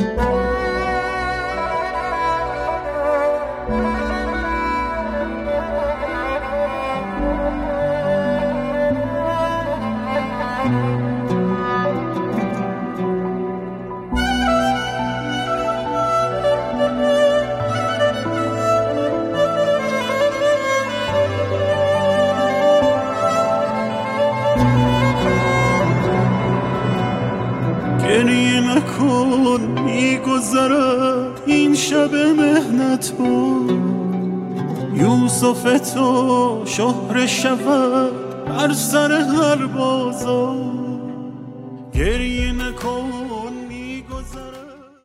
گریه نکن میگذرد این شب مهنت بود، یوسف تو شهره شود بر سر هر بازار. گریه نکن